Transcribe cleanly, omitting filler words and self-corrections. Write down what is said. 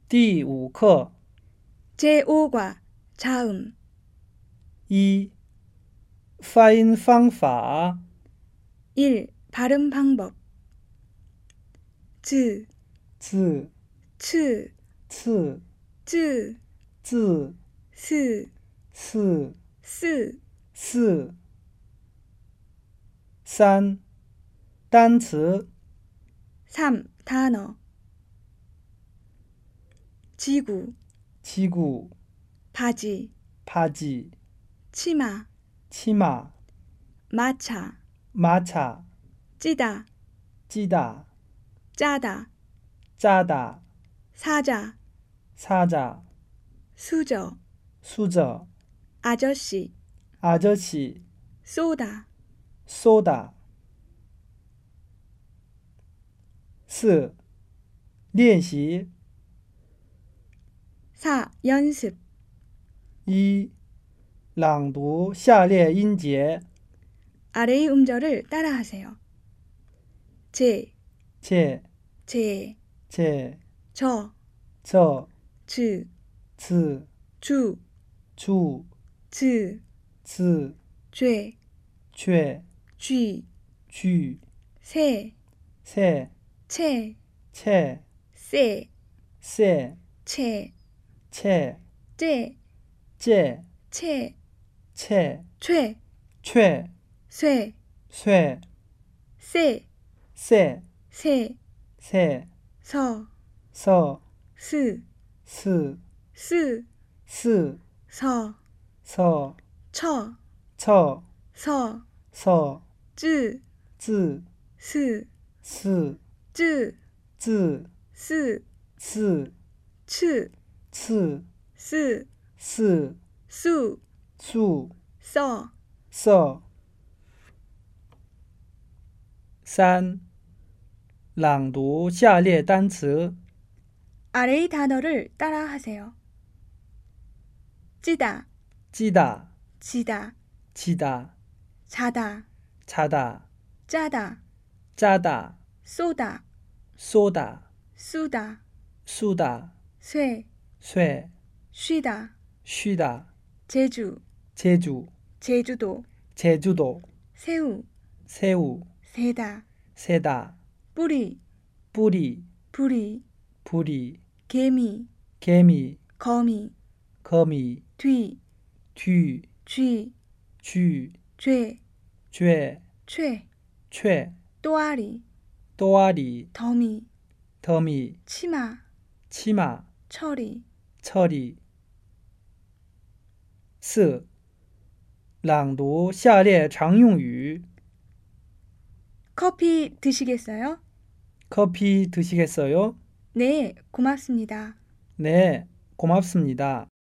第5课 제5과 자음 1. 发音方法 1. 발음 방법 즈, 字 츠, 次 쯔, 字 스, 四 스 四 3. 单词 3. 단어 지구, 지구 바지, 바지 치마, 치마 마차, 마차 찌다, 찌다 짜다, 짜다 사자, 사자 수저, 수저 아저씨, 아저씨 쏘다, 쏘다 4. 练习 4. 연습 1. 朗读下列音节 아래의 음절을 따라하세요. 제, 제, 제, 제, 저, 저, 즈, 즈, 주, 주, 즈, 즈, 죄, 죄, 쥐, 쥐, 새, 새, 채, 채, 새, 새, 채, 채, 째, 째, 채, 채, 최, 최, 쇠, 쇠, 세, 세, 세, 세, 서, 서, 스, 스, 스, 스, 서, 서, 처, 처, 서, 서, 쯔, 즈, 스, 스, 쯔, 즈, 스, 스, 츠, 츠, 스, 스, 수, 수, 서, 서 3. 朗读下列单词 아래의 단어를 따라하세요. 찌다, 찌다, 지다, 치다, 자다, 차다, 짜다, 짜다, 쏘다, 쏘다, 쑤다, 쑤다, 쇠, 쇠, 쉬다, 쉬다, 제주, 제주, 제주도, 제주도, 새우, 새우, 세다, 세다, 뿌리, 뿌리, 부리, 부리, 개미, 개미, 거미, 거미, 뒤, 뒤, 쥐, 쥐, 죄, 죄, 최, 최, 또아리, 또아리, 더미, 더미, 치마, 치마, 처리, 처리 4. 朗读下列常用语 커피 드시겠어요? 커피 드시겠어요? 네, 고맙습니다. 네, 고맙습니다.